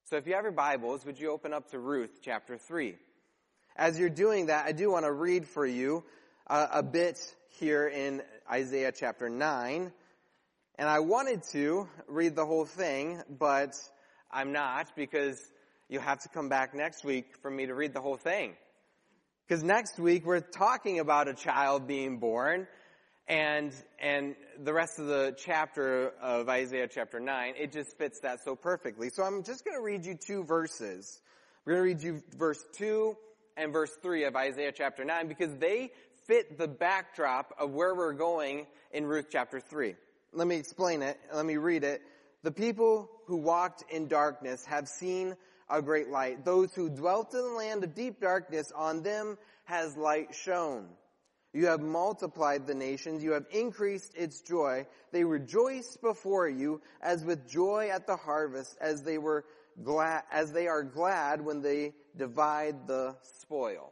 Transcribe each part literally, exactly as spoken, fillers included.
So if you have your Bibles, would you open up to Ruth chapter three? As you're doing that, I do want to read for you uh, a bit here in Isaiah chapter nine. And I wanted to read the whole thing, but I'm not, because you'll have to come back next week for me to read the whole thing. Because next week we're talking about a child being born, and and the rest of the chapter of Isaiah chapter nine, it just fits that so perfectly. So I'm just going to read you two verses. We're going to read you verse two and verse three of Isaiah chapter nine, because they fit the backdrop of where we're going in Ruth chapter three. Let me explain it. Let me read it. The people who walked in darkness have seen a great light. Those who dwelt in the land of deep darkness, on them has light shone. You have multiplied the nations. You have increased its joy. They rejoice before you as with joy at the harvest, as they were glad, as they are glad when they divide the spoil.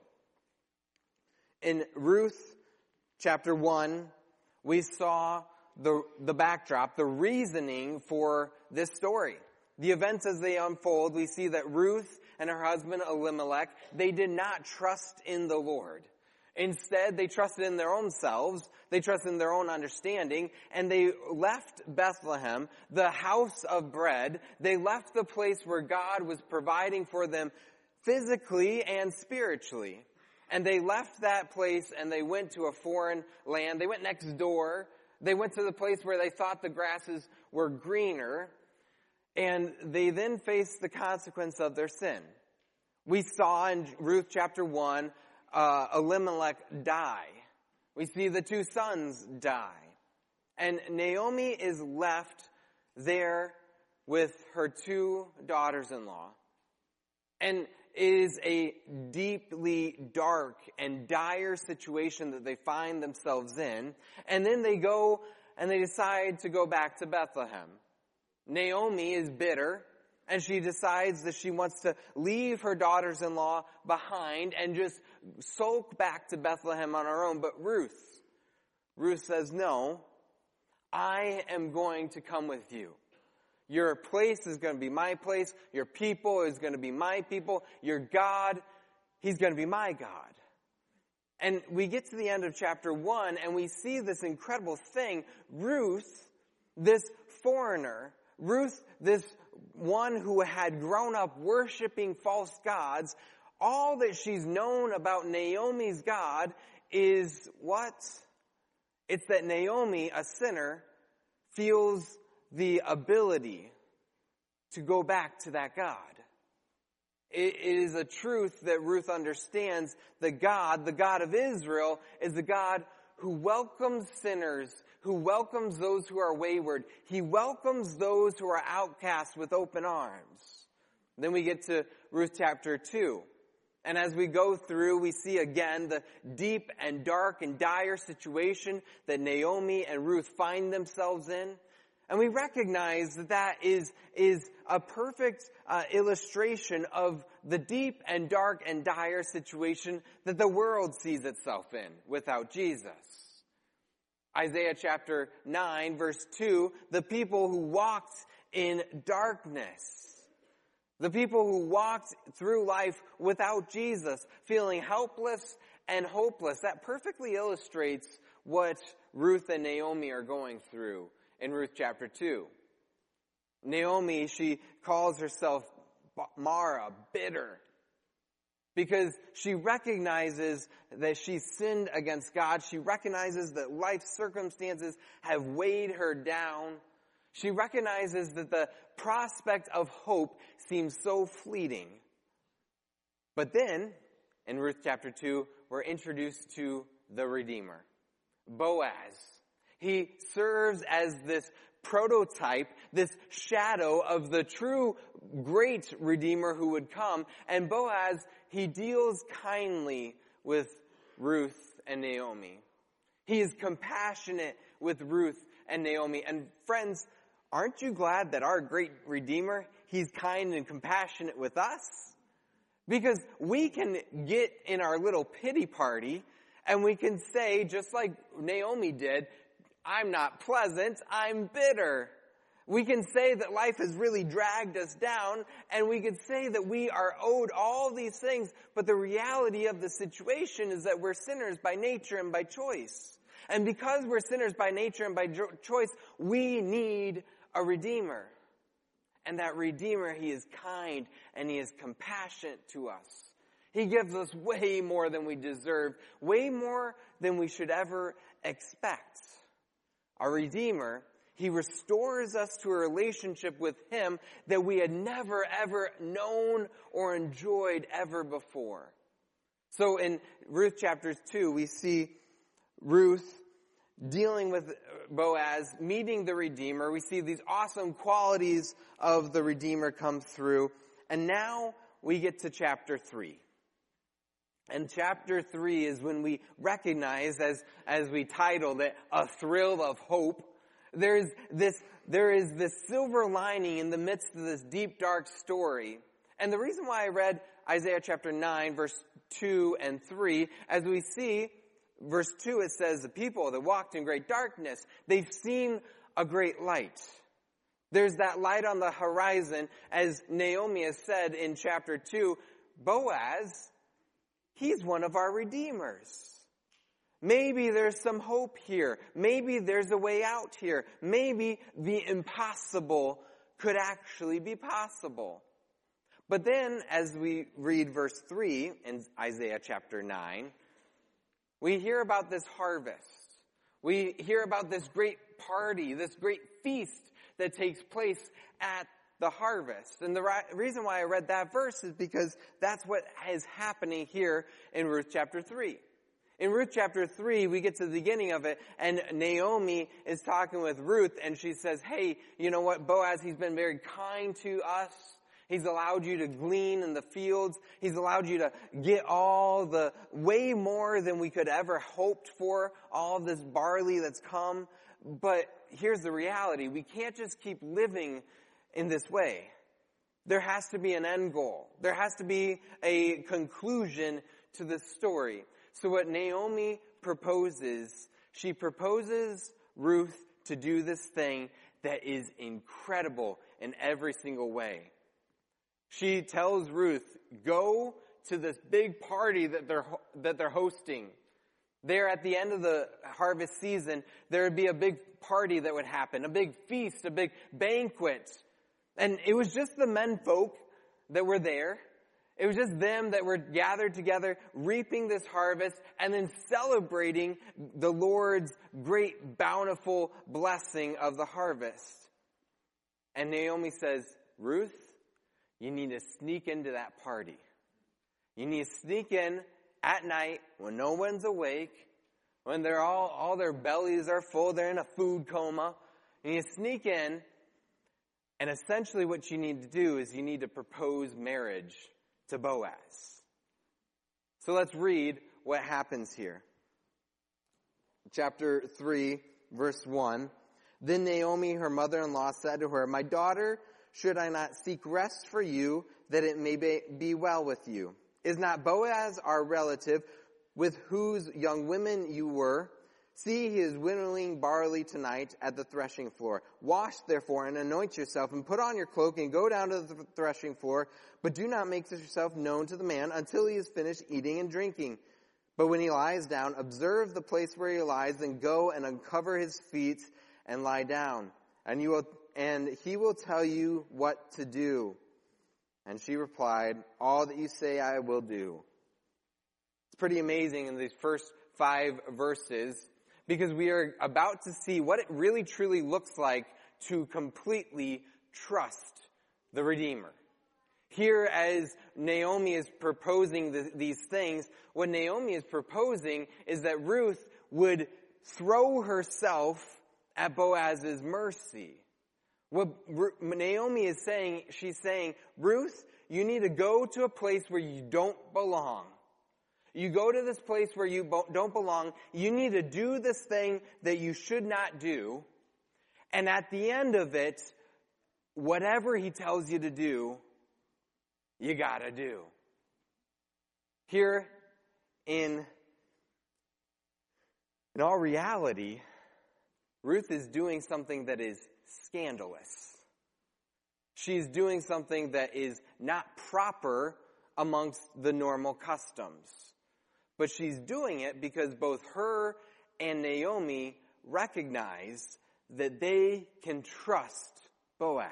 In Ruth chapter one, we saw the, the backdrop, the reasoning for this story. The events as they unfold, we see that Ruth and her husband Elimelech, they did not trust in the Lord. Instead, they trusted in their own selves, they trusted in their own understanding, and they left Bethlehem, the house of bread. They left the place where God was providing for them physically and spiritually. And they left that place and they went to a foreign land. They went next door. They went to the place where they thought the grasses were greener. And they then faced the consequence of their sin. We saw in Ruth chapter one, uh, Elimelech die. We see the two sons die. And Naomi is left there with her two daughters-in-law. And it is a deeply dark and dire situation that they find themselves in. And then they go and they decide to go back to Bethlehem. Naomi is bitter, and she decides that she wants to leave her daughters-in-law behind and just sulk back to Bethlehem on her own. But Ruth, Ruth says, no, I am going to come with you. Your place is going to be my place. Your people is going to be my people. Your God, He's going to be my God. And we get to the end of chapter one, and we see this incredible thing. Ruth, this foreigner, Ruth, this one who had grown up worshiping false gods, all that she's known about Naomi's God is what? It's that Naomi, a sinner, feels the ability to go back to that God. It is a truth that Ruth understands. The God, the God of Israel, is the God who welcomes sinners, who welcomes those who are wayward. He welcomes those who are outcast with open arms. Then we get to Ruth chapter two. And as we go through, we see again the deep and dark and dire situation that Naomi and Ruth find themselves in. And we recognize that that is, is a perfect uh, illustration of the deep and dark and dire situation that the world sees itself in without Jesus. Isaiah chapter nine, verse two, the people who walked in darkness, the people who walked through life without Jesus, feeling helpless and hopeless, that perfectly illustrates what Ruth and Naomi are going through in Ruth chapter two. Naomi, she calls herself Mara, bitter, because she recognizes that she sinned against God. She recognizes that life's circumstances have weighed her down. She recognizes that the prospect of hope seems so fleeting. But then, in Ruth chapter two, we're introduced to the Redeemer, Boaz. He serves as this prototype, this shadow of the true great Redeemer who would come. And Boaz, he deals kindly with Ruth and Naomi. He is compassionate with Ruth and Naomi. And friends, aren't you glad that our great Redeemer, He's kind and compassionate with us? Because we can get in our little pity party and we can say, just like Naomi did, I'm not pleasant, I'm bitter. We can say that life has really dragged us down, and we could say that we are owed all these things, but the reality of the situation is that we're sinners by nature and by choice. And because we're sinners by nature and by jo- choice, we need a Redeemer. And that Redeemer, He is kind and He is compassionate to us. He gives us way more than we deserve, way more than we should ever expect. Our Redeemer, He restores us to a relationship with Him that we had never ever known or enjoyed ever before. So in Ruth chapter two, we see Ruth dealing with Boaz, meeting the Redeemer. We see these awesome qualities of the Redeemer come through. And now we get to chapter three. And chapter three is when we recognize, as, as we titled it, a thrill of hope. There's this, there is this silver lining in the midst of this deep, dark story. And the reason why I read Isaiah chapter nine, verse two and three, as we see, verse two, it says, the people that walked in great darkness, they've seen a great light. There's that light on the horizon, as Naomi has said in chapter two, Boaz, he's one of our redeemers. Maybe there's some hope here. Maybe there's a way out here. Maybe the impossible could actually be possible. But then, as we read verse three in Isaiah chapter nine, we hear about this harvest. We hear about this great party, this great feast that takes place at the harvest. And the ri- reason why I read that verse is because that's what is happening here in Ruth chapter three. In Ruth chapter three, we get to the beginning of it, and Naomi is talking with Ruth, and she says, hey, you know what, Boaz, he's been very kind to us. He's allowed you to glean in the fields. He's allowed you to get all the, way more than we could ever hoped for, all of this barley that's come. But here's the reality. We can't just keep living in this way. There has to be an end goal. There has to be a conclusion to this story. So what Naomi proposes, she proposes Ruth to do this thing that is incredible in every single way. She tells Ruth, go to this big party that they're, that they're hosting. There at the end of the harvest season, there would be a big party that would happen, a big feast, a big banquet. And it was just the men folk that were there. It was just them that were gathered together, reaping this harvest, and then celebrating the Lord's great bountiful blessing of the harvest. And Naomi says, Ruth, you need to sneak into that party. You need to sneak in at night when no one's awake, when they're all, all their bellies are full, they're in a food coma. You need to sneak in, and essentially what you need to do is you need to propose marriage to Boaz. So let's read what happens here. Chapter three, verse one. Then Naomi, her mother-in-law, said to her, my daughter, should I not seek rest for you, that it may be, be well with you? Is not Boaz our relative, with whose young women you were? See, he is winnowing barley tonight at the threshing floor. Wash, therefore, and anoint yourself, and put on your cloak, and go down to the threshing floor. But do not make yourself known to the man until he has finished eating and drinking. But when he lies down, observe the place where he lies, and go and uncover his feet and lie down. And you will, and he will tell you what to do. And she replied, all that you say I will do. It's pretty amazing in these first five verses, because we are about to see what it really truly looks like to completely trust the Redeemer. Here, as Naomi is proposing the, these things, what Naomi is proposing is that Ruth would throw herself at Boaz's mercy. What Naomi is saying, she's saying, Ruth, you need to go to a place where you don't belong. You go to this place where you don't belong. You need to do this thing that you should not do. And at the end of it, whatever he tells you to do, you gotta do. Here in, in all reality, Ruth is doing something that is scandalous. She's doing something that is not proper amongst the normal customs. But she's doing it because both her and Naomi recognize that they can trust Boaz.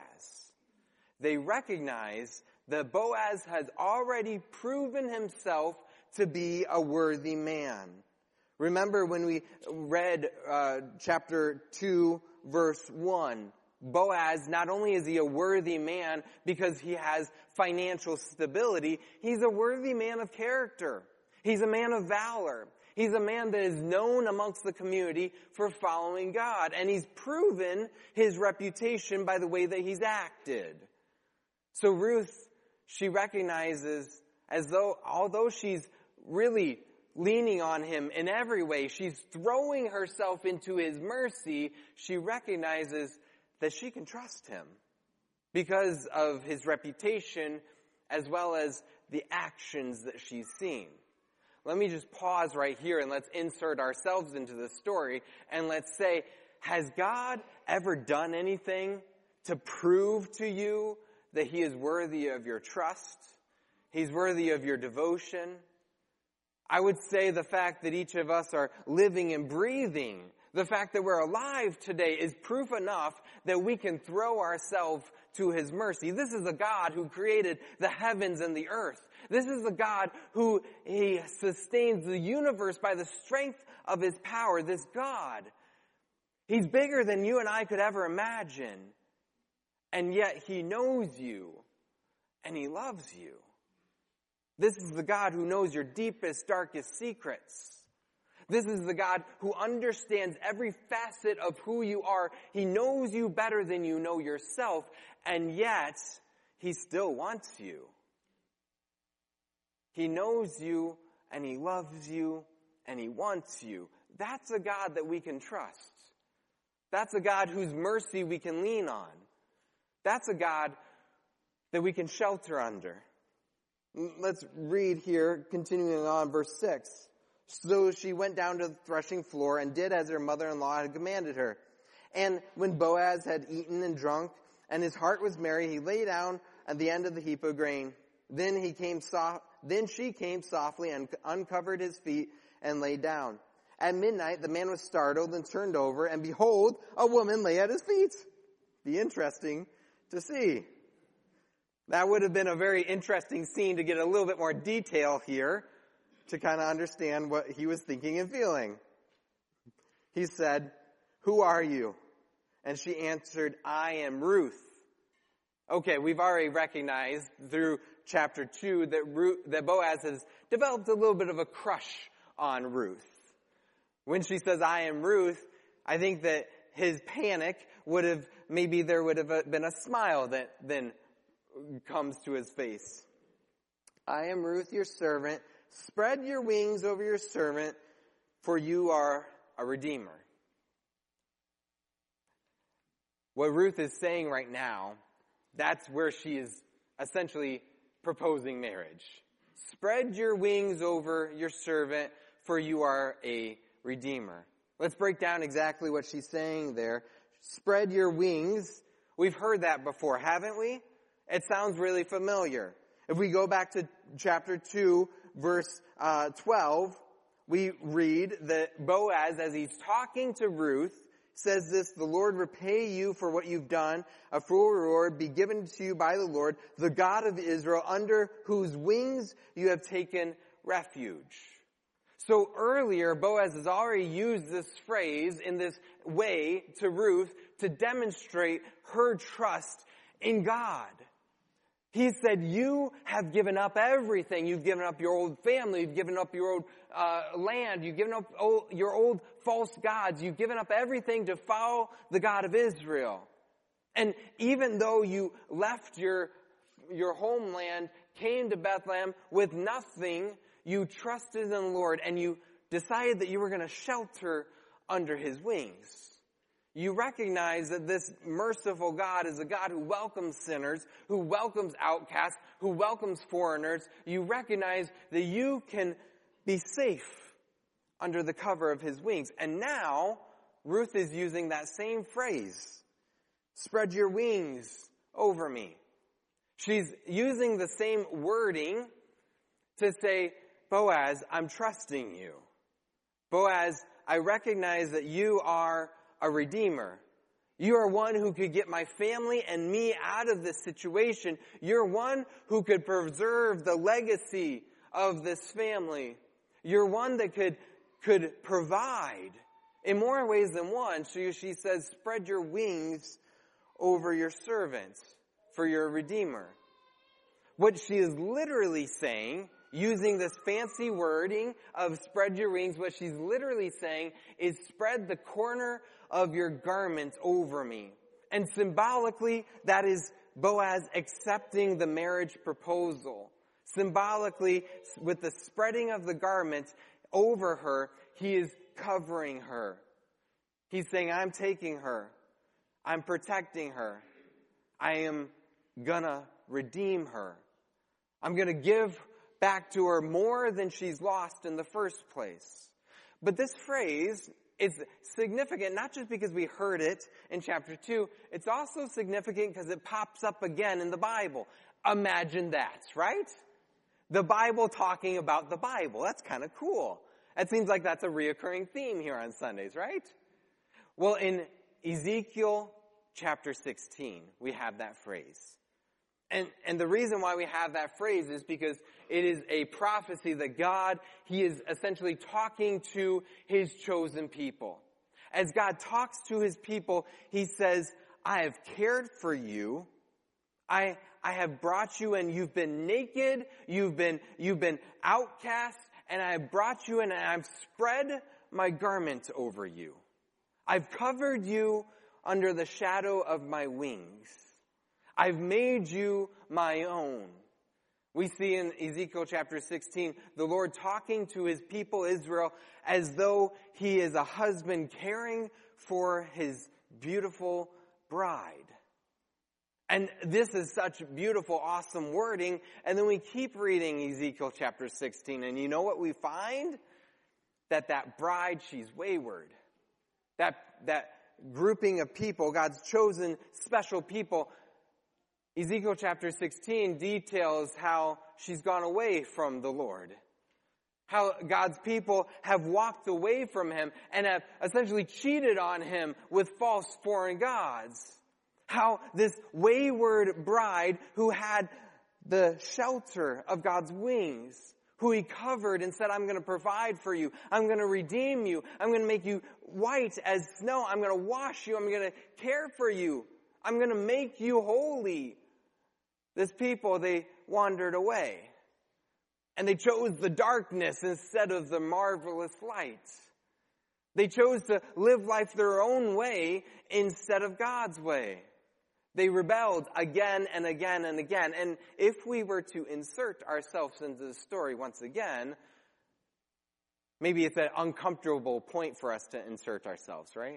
They recognize that Boaz has already proven himself to be a worthy man. Remember when we read uh, chapter two, verse one, Boaz, not only is he a worthy man because he has financial stability, he's a worthy man of character. He's a man of valor. He's a man that is known amongst the community for following God. And he's proven his reputation by the way that he's acted. So Ruth, she recognizes as though, although she's really leaning on him in every way, she's throwing herself into his mercy, she recognizes that she can trust him because of his reputation as well as the actions that she's seen. Let me just pause right here and let's insert ourselves into the story and let's say, has God ever done anything to prove to you that he is worthy of your trust? He's worthy of your devotion? I would say the fact that each of us are living and breathing, the fact that we're alive today is proof enough that we can throw ourselves to his mercy. This is a God who created the heavens and the earth. This is a God who he sustains the universe by the strength of his power. This God, he's bigger than you and I could ever imagine. And yet he knows you and he loves you. This is the God who knows your deepest, darkest secrets. This is the God who understands every facet of who you are. He knows you better than you know yourself, and yet he still wants you. He knows you, and he loves you, and he wants you. That's a God that we can trust. That's a God whose mercy we can lean on. That's a God that we can shelter under. Let's read here, continuing on, verse six. So she went down to the threshing floor and did as her mother-in-law had commanded her. And when Boaz had eaten and drunk, and his heart was merry, he lay down at the end of the heap of grain. Then he came soft, then she came softly and uncovered his feet and lay down. At midnight the man was startled and turned over, and behold, a woman lay at his feet. Be interesting to see. That would have been a very interesting scene to get a little bit more detail here, to kind of understand what he was thinking and feeling. He said, "Who are you?" And she answered, "I am Ruth." Okay, we've already recognized through chapter two that Ruth, that Boaz has developed a little bit of a crush on Ruth. When she says, "I am Ruth," I think that his panic would have, maybe there would have been a smile that then comes to his face. "I am Ruth, your servant. Spread your wings over your servant, for you are a redeemer." What Ruth is saying right now, that's where she is essentially proposing marriage. Spread your wings over your servant, for you are a redeemer. Let's break down exactly what she's saying there. Spread your wings. We've heard that before, haven't we? It sounds really familiar. If we go back to chapter two, verse uh, twelve, we read that Boaz, as he's talking to Ruth, says this, "The Lord repay you for what you've done. A full reward be given to you by the Lord, the God of Israel, under whose wings you have taken refuge." So earlier, Boaz has already used this phrase in this way to Ruth to demonstrate her trust in God. He said, "You have given up everything. You've given up your old family. You've given up your old uh, land. You've given up old, your old false gods. You've given up everything to follow the God of Israel. And even though you left your, your homeland, came to Bethlehem with nothing, you trusted in the Lord and you decided that you were going to shelter under his wings. You recognize that this merciful God is a God who welcomes sinners, who welcomes outcasts, who welcomes foreigners. You recognize that you can be safe under the cover of his wings. And now, Ruth is using that same phrase Spread your wings over me. She's using the same wording to say, Boaz, I'm trusting you. Boaz, I recognize that you are a redeemer. You are one who could get my family and me out of this situation. You're one who could preserve the legacy of this family. You're one that could, could provide in more ways than one. So she says, spread your wings over your servants for your redeemer. What she is literally saying, using this fancy wording of spread your wings, what she's literally saying is spread the corner of your garment over me. And symbolically, that is Boaz accepting the marriage proposal. Symbolically, with the spreading of the garment over her, he is covering her. He's saying, I'm taking her. I'm protecting her. I am gonna redeem her. I'm gonna give back to her more than she's lost in the first place. But this phrase is significant, not just because we heard it in chapter two, it's also significant because it pops up again in the Bible. Imagine that, right? The Bible talking about the Bible. That's kind of cool. It seems like that's a reoccurring theme here on Sundays, right? Well, in Ezekiel chapter sixteen, we have that phrase. And, and the reason why we have that phrase is because it is a prophecy that God, He is essentially talking to His chosen people. As God talks to His people, He says, I have cared for you. I, I have brought you and you've been naked. You've been, you've been outcast. And I have brought you and I've spread my garment over you. I've covered you under the shadow of my wings. I've made you my own. We see in Ezekiel chapter sixteen, the Lord talking to His people Israel as though He is a husband caring for His beautiful bride. And this is such beautiful, awesome wording. And then we keep reading Ezekiel chapter sixteen, and you know what we find? That that bride, she's wayward. That, that grouping of people, God's chosen special people, Ezekiel chapter sixteen details how she's gone away from the Lord. How God's people have walked away from Him and have essentially cheated on Him with false foreign gods. How this wayward bride who had the shelter of God's wings, who He covered and said, I'm going to provide for you. I'm going to redeem you. I'm going to make you white as snow. I'm going to wash you. I'm going to care for you. I'm going to make you holy. This people, they wandered away. And they chose the darkness instead of the marvelous light. They chose to live life their own way instead of God's way. They rebelled again and again and again. And if we were to insert ourselves into the story once again, maybe it's an uncomfortable point for us to insert ourselves, right?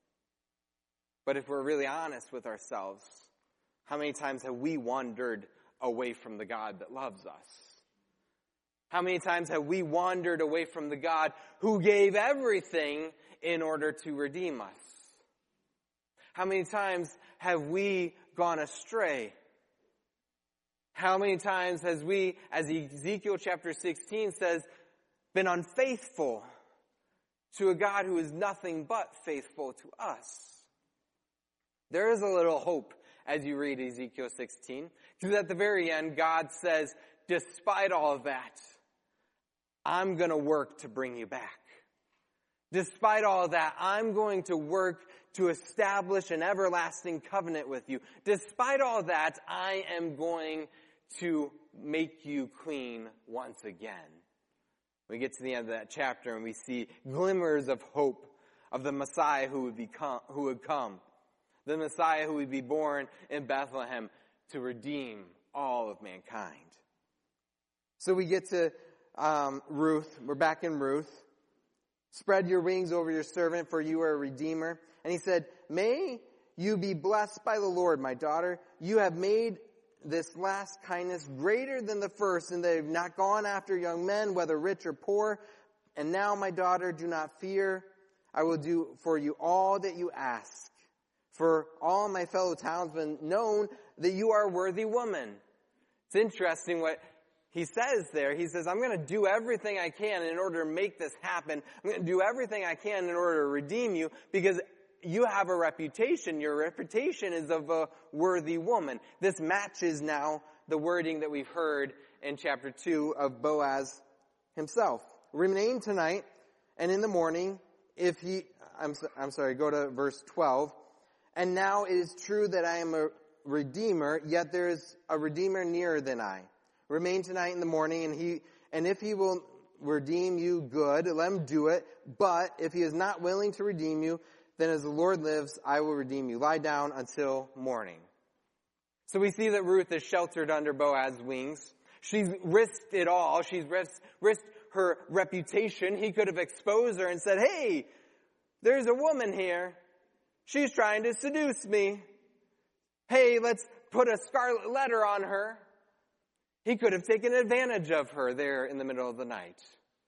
But if we're really honest with ourselves, how many times have we wandered away from the God that loves us? How many times have we wandered away from the God who gave everything in order to redeem us? How many times have we gone astray? How many times has we, as Ezekiel chapter sixteen says, been unfaithful to a God who is nothing but faithful to us? There is a little hope as you read Ezekiel sixteen, because at the very end, God says, despite all of that, I'm going to work to bring you back. Despite all of that, I'm going to work to establish an everlasting covenant with you. Despite all of that, I am going to make you clean once again. We get to the end of that chapter and we see glimmers of hope of the Messiah who would become, who would come. The Messiah who would be born in Bethlehem to redeem all of mankind. So we get to um, Ruth. We're back in Ruth. Spread your wings over your servant, for you are a redeemer. And he said, may you be blessed by the Lord, my daughter. You have made this last kindness greater than the first, and they have not gone after young men, whether rich or poor. And now, my daughter, do not fear. I will do for you all that you ask. for all my fellow townsmen known that you are a worthy woman. It's interesting what he says there. He says, I'm going to do everything I can in order to make this happen. I'm going to do everything I can in order to redeem you because you have a reputation. Your reputation is of a worthy woman. This matches now the wording that we've heard in chapter two of Boaz himself. Remain tonight, and in the morning, if he, I'm, I'm sorry, go to verse twelve. And now it is true that I am a redeemer, yet there is a redeemer nearer than I. Remain tonight in the morning, and he, and if he will redeem you, good, let him do it. But if he is not willing to redeem you, then as the Lord lives, I will redeem you. Lie down until morning. So we see that Ruth is sheltered under Boaz's wings. She's risked it all. She's risked, risked her reputation. He could have exposed her and said, hey, there's a woman here. She's trying to seduce me. Hey, let's put a scarlet letter on her. He could have taken advantage of her there in the middle of the night.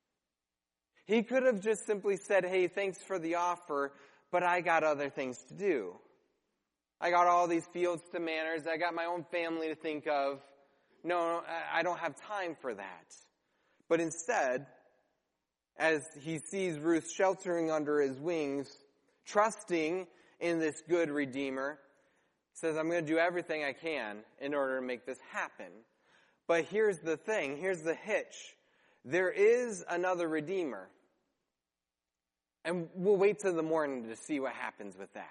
He could have just simply said, hey, thanks for the offer, but I got other things to do. I got all these fields to manage. I got my own family to think of. No, I don't have time for that. But instead, as he sees Ruth sheltering under his wings, trusting in this good Redeemer, says, I'm going to do everything I can in order to make this happen. But here's the thing. Here's the hitch. There is another Redeemer. And we'll wait till the morning to see what happens with that.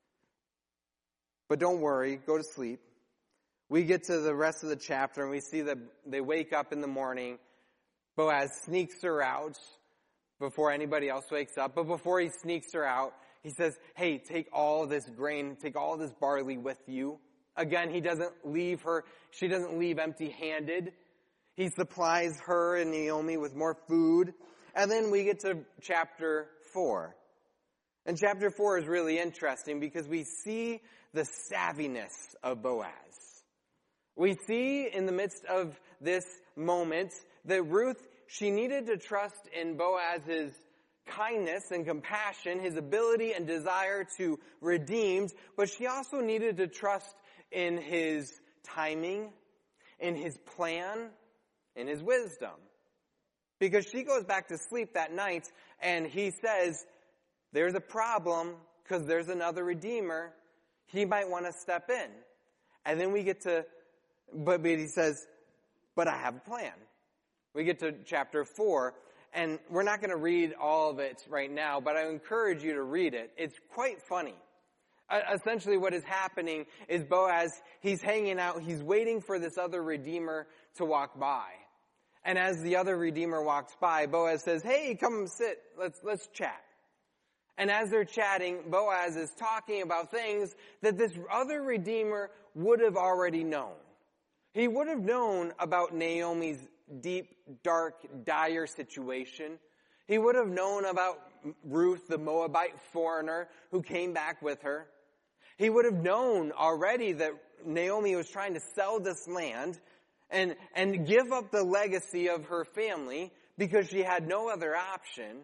But don't worry, go to sleep. We get to the rest of the chapter and we see that they wake up in the morning. Boaz sneaks her out before anybody else wakes up. But before he sneaks her out, he says, hey, take all this grain, take all this barley with you. Again, he doesn't leave her, she doesn't leave empty-handed. He supplies her and Naomi with more food. And then we get to chapter four. And chapter four is really interesting because we see the savviness of Boaz. We see in the midst of this moment that Ruth, she needed to trust in Boaz's kindness and compassion, his ability and desire to redeem, but she also needed to trust in his timing, in his plan, in his wisdom. Because she goes back to sleep that night and he says, there's a problem because there's another Redeemer. He might want to step in. And then we get to, but, but he says, but I have a plan. We get to chapter four, and we're not going to read all of it right now, but I encourage you to read it. It's quite funny. Uh, essentially what is happening is Boaz, he's hanging out, he's waiting for this other Redeemer to walk by. And as the other Redeemer walks by, Boaz says, hey, come sit, let's, let's chat. And as they're chatting, Boaz is talking about things that this other Redeemer would have already known. He would have known about Naomi's deep, dark, dire situation. He would have known about Ruth, the Moabite foreigner who came back with her. He would have known already that Naomi was trying to sell this land and, and give up the legacy of her family because she had no other option.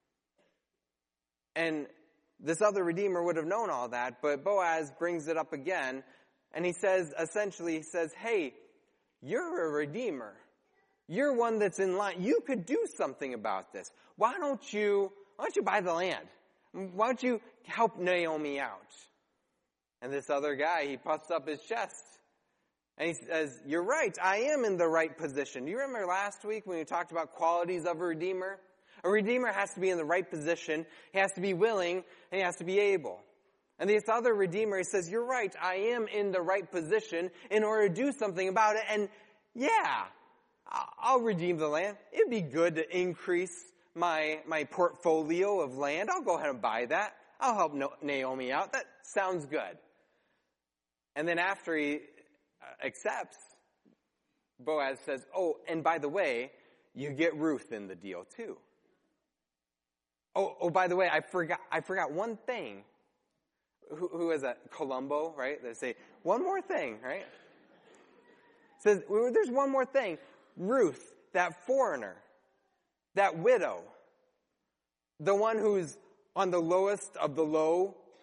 And this other Redeemer would have known all that, but Boaz brings it up again, and he says, essentially, he says, hey, you're a Redeemer. You're one that's in line. You could do something about this. Why don't you, why don't you buy the land? Why don't you help Naomi out? And this other guy, he puffs up his chest, and he says, you're right, I am in the right position. Do you remember last week when we talked about qualities of a Redeemer? A Redeemer has to be in the right position, he has to be willing, and he has to be able. And this other Redeemer, he says, you're right, I am in the right position in order to do something about it, and yeah, I'll redeem the land. It'd be good to increase my, my portfolio of land. I'll go ahead and buy that. I'll help Naomi out. That sounds good. And then after he accepts, Boaz says, oh, and by the way, you get Ruth in the deal too. Oh, oh, by the way, I forgot, I forgot one thing. Who, who is that? Columbo, right? They say, one more thing, right? Says, there's one more thing. Ruth, that foreigner, that widow, the one who's on the lowest of the low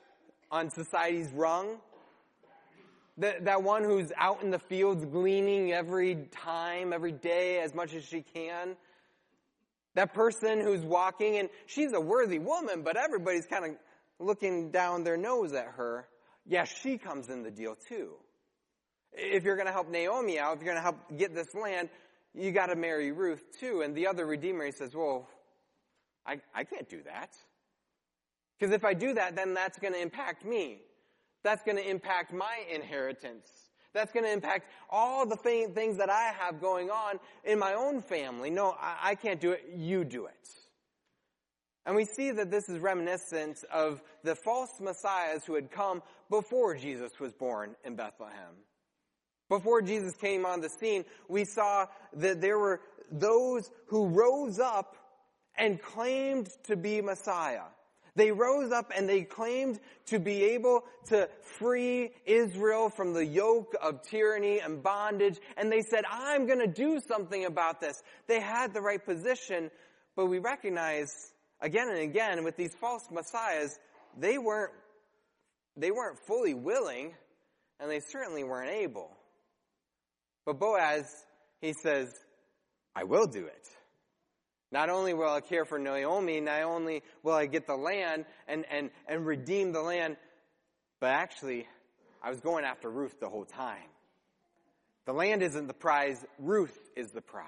on society's rung. That, that one who's out in the fields gleaning every time, every day, as much as she can. That person who's walking, and she's a worthy woman, but everybody's kind of looking down their nose at her. Yeah, she comes in the deal too. If you're going to help Naomi out, if you're going to help get this land, you got to marry Ruth too. And the other redeemer, he says, well, I, I can't do that. Because if I do that, then that's going to impact me. That's going to impact my inheritance. That's going to impact all the th- things that I have going on in my own family. No, I, I can't do it. You do it. And we see that this is reminiscent of the false messiahs who had come before Jesus was born in Bethlehem. Before Jesus came on the scene, we saw that there were those who rose up and claimed to be Messiah. They rose up and they claimed to be able to free Israel from the yoke of tyranny and bondage. And they said, I'm going to do something about this. They had the right position, but we recognize again and again with these false messiahs, they weren't, they weren't fully willing, and they certainly weren't able. But Boaz, he says, I will do it. Not only will I care for Naomi, not only will I get the land and, and, and redeem the land, but actually, I was going after Ruth the whole time. The land isn't the prize, Ruth is the prize.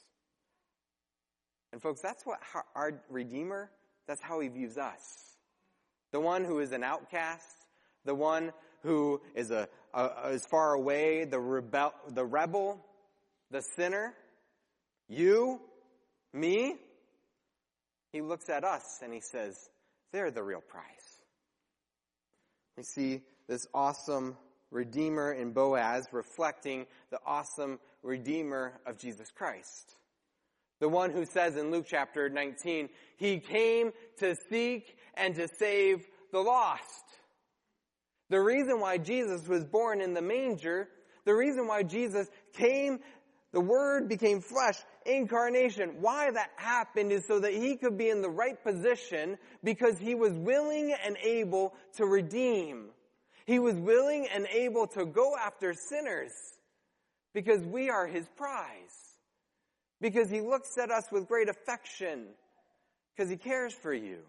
And folks, that's what our Redeemer, that's how he views us. The one who is an outcast, the one who is a, a is far away, the rebel, the rebel, the sinner, you, me, he looks at us and he says, they're the real prize. We see this awesome Redeemer in Boaz reflecting the awesome Redeemer of Jesus Christ. The one who says in Luke chapter nineteen, he came to seek and to save the lost. The reason why Jesus was born in the manger, the reason why Jesus came, the Word became flesh, incarnation. Why that happened is so that he could be in the right position because he was willing and able to redeem. He was willing and able to go after sinners because we are his prize. Because he looks at us with great affection because he cares for you.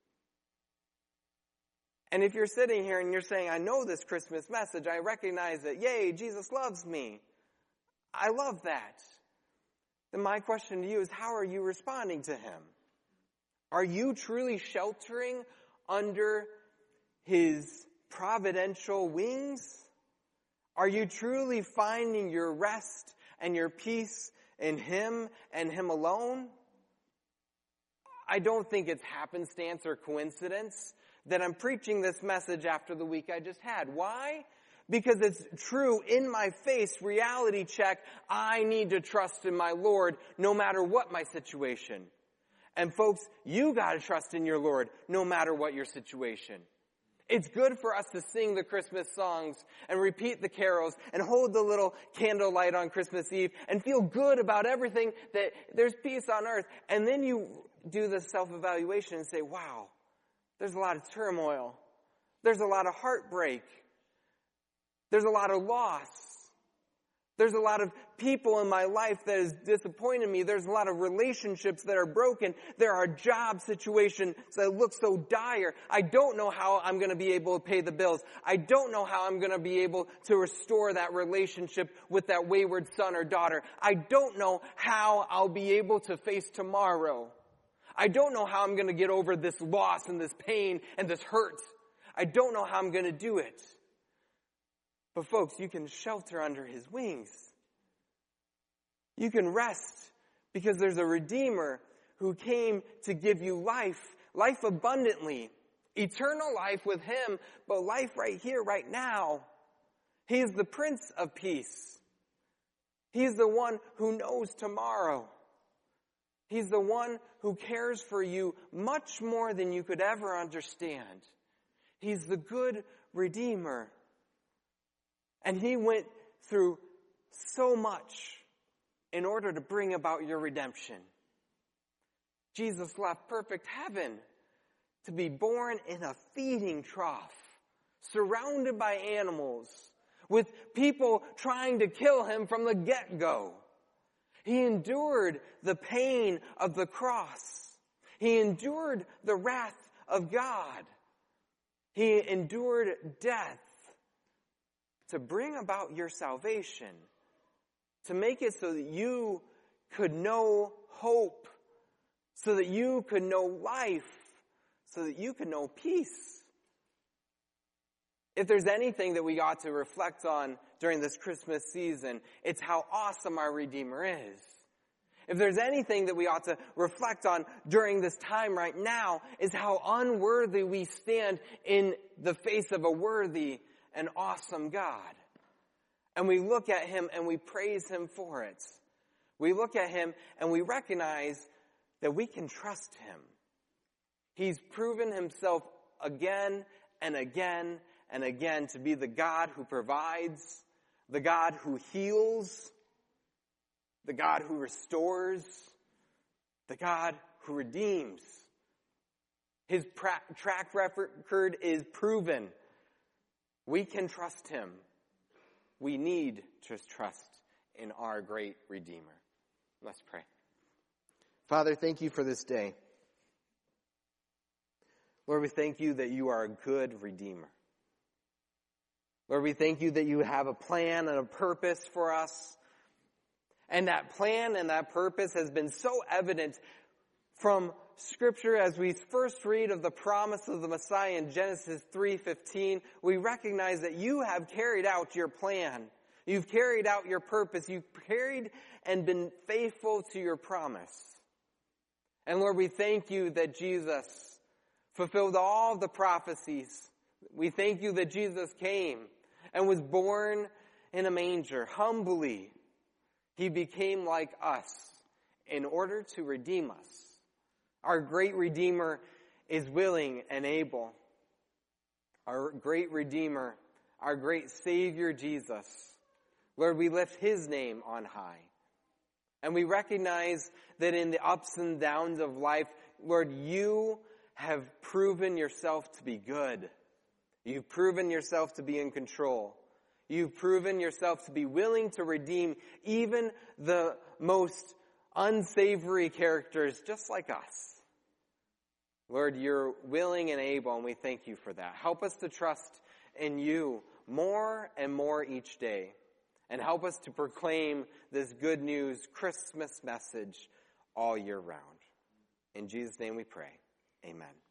And if you're sitting here and you're saying, I know this Christmas message, I recognize that, yay, Jesus loves me. I love that. Then my question to you is, how are you responding to him? Are you truly sheltering under his providential wings? Are you truly finding your rest and your peace in him and him alone? I don't think it's happenstance or coincidence that I'm preaching this message after the week I just had. Why? Because it's true in my face, reality check. I need to trust in my Lord no matter what my situation. And folks, you got to trust in your Lord no matter what your situation. It's good for us to sing the Christmas songs and repeat the carols and hold the little candlelight on Christmas Eve and feel good about everything, that there's peace on earth. And then you do the self-evaluation and say, wow, there's a lot of turmoil. There's a lot of heartbreak. There's a lot of loss. There's a lot of people in my life that has disappointed me. There's a lot of relationships that are broken. There are job situations that look so dire. I don't know how I'm going to be able to pay the bills. I don't know how I'm going to be able to restore that relationship with that wayward son or daughter. I don't know how I'll be able to face tomorrow. I don't know how I'm going to get over this loss and this pain and this hurt. I don't know how I'm going to do it. But folks, you can shelter under his wings. You can rest because there's a Redeemer who came to give you life, life abundantly, eternal life with him, but life right here, right now. He is the Prince of Peace. He's the one who knows tomorrow. He's the one who cares for you much more than you could ever understand. He's the good Redeemer. And he went through so much in order to bring about your redemption. Jesus left perfect heaven to be born in a feeding trough surrounded by animals, with people trying to kill him from the get-go. He endured the pain of the cross. He endured the wrath of God. He endured death to bring about your salvation, to make it so that you could know hope, so that you could know life, so that you could know peace. If there's anything that we ought to reflect on during this Christmas season, it's how awesome our Redeemer is. If there's anything that we ought to reflect on during this time right now, is how unworthy we stand in the face of a worthy and awesome God. And we look at him and we praise him for it. We look at him and we recognize that we can trust him. He's proven himself again and again and again to be the God who provides, the God who heals, the God who restores, the God who redeems. His pra- track record is proven. We can trust him. We need to trust in our great Redeemer. Let's pray. Father, thank you for this day. Lord, we thank you that you are a good Redeemer. Lord, we thank you that you have a plan and a purpose for us. And that plan and that purpose has been so evident from Scripture as we first read of the promise of the Messiah in Genesis three fifteen. We recognize that you have carried out your plan. You've carried out your purpose. You've carried and been faithful to your promise. And Lord, we thank you that Jesus fulfilled all of the prophecies. We thank you that Jesus came and was born in a manger, humbly. He became like us in order to redeem us. Our great Redeemer is willing and able. Our great Redeemer, our great Savior Jesus. Lord, we lift his name on high. And we recognize that in the ups and downs of life, Lord, you have proven yourself to be good. You've proven yourself to be in control. You've proven yourself to be willing to redeem even the most unsavory characters just like us. Lord, you're willing and able, and we thank you for that. Help us to trust in you more and more each day. And help us to proclaim this good news Christmas message all year round. In Jesus' name we pray. Amen.